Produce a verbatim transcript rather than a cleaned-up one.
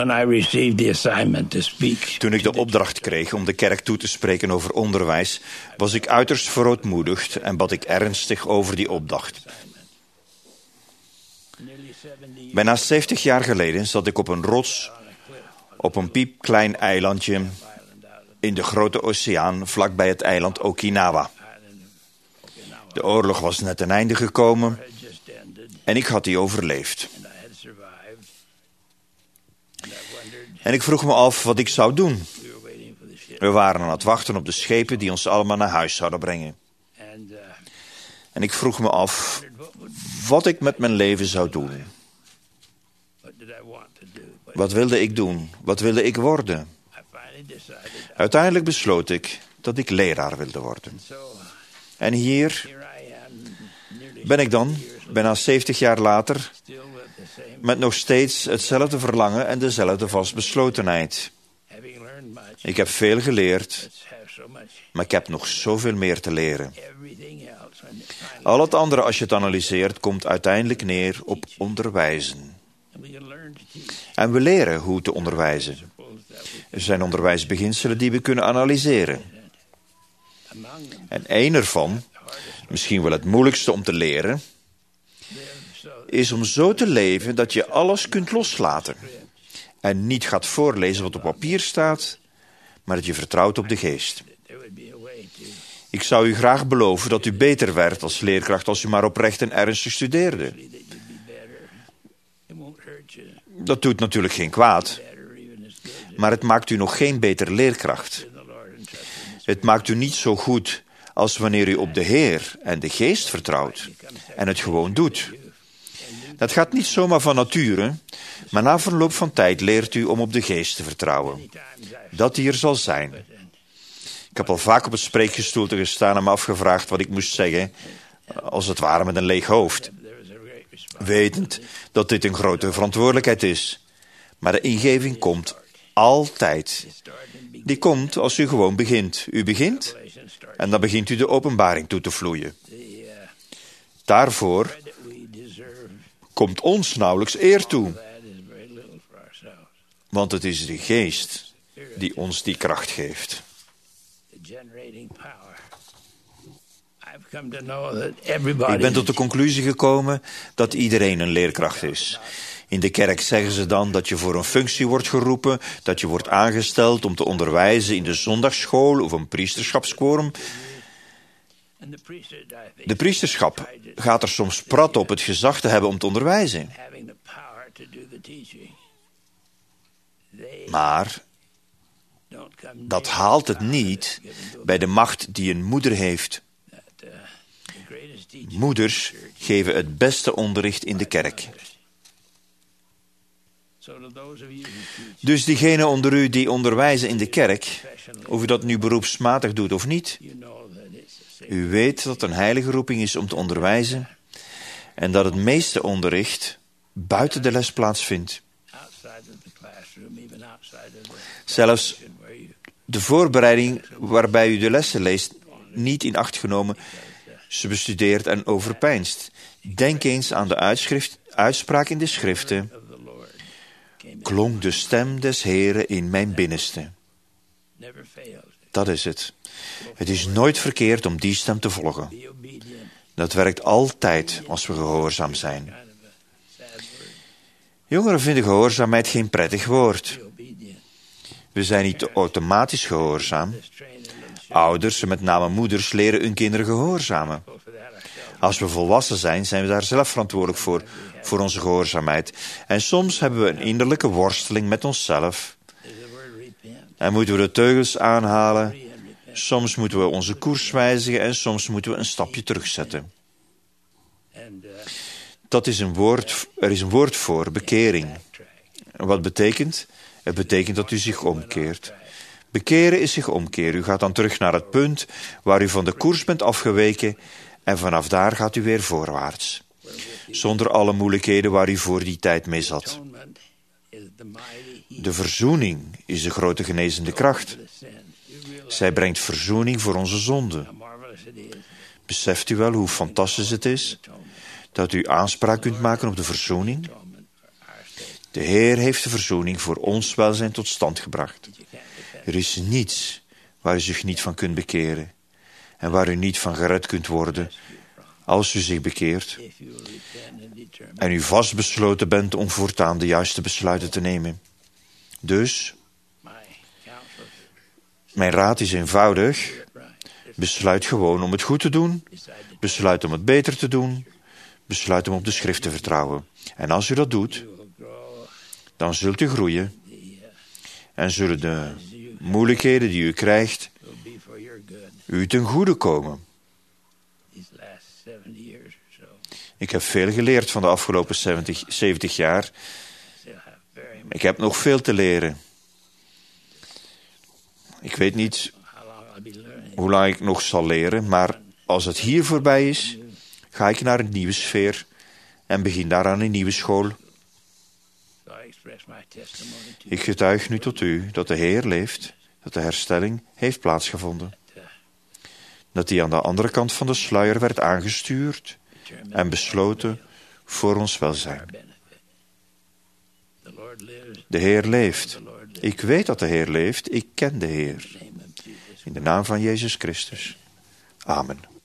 When I received the assignment to speak, Toen ik de opdracht kreeg om de kerk toe te spreken over onderwijs, was ik uiterst verootmoedigd en bad ik ernstig over die opdracht. Bijna zeventig jaar geleden zat ik op een rots op een piepklein eilandje in de grote oceaan vlakbij het eiland Okinawa. De oorlog was net ten einde gekomen en ik had die overleefd. En ik vroeg me af wat ik zou doen. We waren aan het wachten op de schepen die ons allemaal naar huis zouden brengen. En ik vroeg me af wat ik met mijn leven zou doen. Wat wilde ik doen? Wat wilde ik worden? Uiteindelijk besloot ik dat ik leraar wilde worden. En hier ben ik dan, bijna zeventig jaar later, met nog steeds hetzelfde verlangen en dezelfde vastbeslotenheid. Ik heb veel geleerd, maar ik heb nog zoveel meer te leren. Al het andere, als je het analyseert, komt uiteindelijk neer op onderwijzen. En we leren hoe te onderwijzen. Er zijn onderwijsbeginselen die we kunnen analyseren. En één ervan, misschien wel het moeilijkste om te leren, is om zo te leven dat je alles kunt loslaten. En niet gaat voorlezen wat op papier staat, maar dat je vertrouwt op de geest. Ik zou u graag beloven dat u beter werd als leerkracht als u maar oprecht en ernstig studeerde. Dat doet natuurlijk geen kwaad, maar het maakt u nog geen betere leerkracht. Het maakt u niet zo goed als wanneer u op de Heer en de Geest vertrouwt en het gewoon doet. Dat gaat niet zomaar van nature, maar na verloop van tijd leert u om op de Geest te vertrouwen. Dat die er zal zijn. Ik heb al vaak op het spreekgestoelte gestaan en me afgevraagd wat ik moest zeggen, als het ware met een leeg hoofd. Wetend dat dit een grote verantwoordelijkheid is. Maar de ingeving komt altijd. Die komt als u gewoon begint. U begint en dan begint u de openbaring toe te vloeien. Daarvoor komt ons nauwelijks eer toe. Want het is de geest die ons die kracht geeft. Ik ben tot de conclusie gekomen dat iedereen een leerkracht is. In de kerk zeggen ze dan dat je voor een functie wordt geroepen, dat je wordt aangesteld om te onderwijzen in de zondagsschool of een priesterschapsquorum. De priesterschap gaat er soms prat op het gezag te hebben om te onderwijzen. Maar dat haalt het niet bij de macht die een moeder heeft. Moeders geven het beste onderricht in de kerk. Dus diegenen onder u die onderwijzen in de kerk, of u dat nu beroepsmatig doet of niet, u weet dat het een heilige roeping is om te onderwijzen en dat het meeste onderricht buiten de les plaatsvindt. Zelfs de voorbereiding waarbij u de lessen leest, niet in acht genomen, ze bestudeert en overpeinst. Denk eens aan de uitschrift, uitspraak in de schriften. Klonk de stem des Heren in mijn binnenste. Dat is het. Het is nooit verkeerd om die stem te volgen. Dat werkt altijd als we gehoorzaam zijn. Jongeren vinden gehoorzaamheid geen prettig woord. We zijn niet automatisch gehoorzaam. Ouders, en met name moeders, leren hun kinderen gehoorzamen. Als we volwassen zijn, zijn we daar zelf verantwoordelijk voor, voor onze gehoorzaamheid. En soms hebben we een innerlijke worsteling met onszelf. En moeten we de teugels aanhalen. Soms moeten we onze koers wijzigen en soms moeten we een stapje terugzetten. Dat is een woord, er is een woord voor, bekering. Wat betekent? Het betekent dat u zich omkeert. Bekeren is zich omkeren. U gaat dan terug naar het punt waar u van de koers bent afgeweken en vanaf daar gaat u weer voorwaarts. Zonder alle moeilijkheden waar u voor die tijd mee zat. De verzoening is de grote genezende kracht. Zij brengt verzoening voor onze zonden. Beseft u wel hoe fantastisch het is dat u aanspraak kunt maken op de verzoening? De Heer heeft de verzoening voor ons welzijn tot stand gebracht. Er is niets waar u zich niet van kunt bekeren en waar u niet van gered kunt worden als u zich bekeert en u vastbesloten bent om voortaan de juiste besluiten te nemen. Dus, mijn raad is eenvoudig. Besluit gewoon om het goed te doen. Besluit om het beter te doen. Besluit om op de schrift te vertrouwen. En als u dat doet, dan zult u groeien. En zullen de moeilijkheden die u krijgt u ten goede komen. Ik heb veel geleerd van de afgelopen zeventig, zeventig jaar. Ik heb nog veel te leren. Ik weet niet hoe lang ik nog zal leren, maar als het hier voorbij is, ga ik naar een nieuwe sfeer en begin daar aan een nieuwe school. Ik getuig nu tot u dat de Heer leeft, dat de herstelling heeft plaatsgevonden. Dat hij aan de andere kant van de sluier werd aangestuurd en besloten voor ons welzijn. De Heer leeft. Ik weet dat de Heer leeft. Ik ken de Heer. In de naam van Jezus Christus. Amen.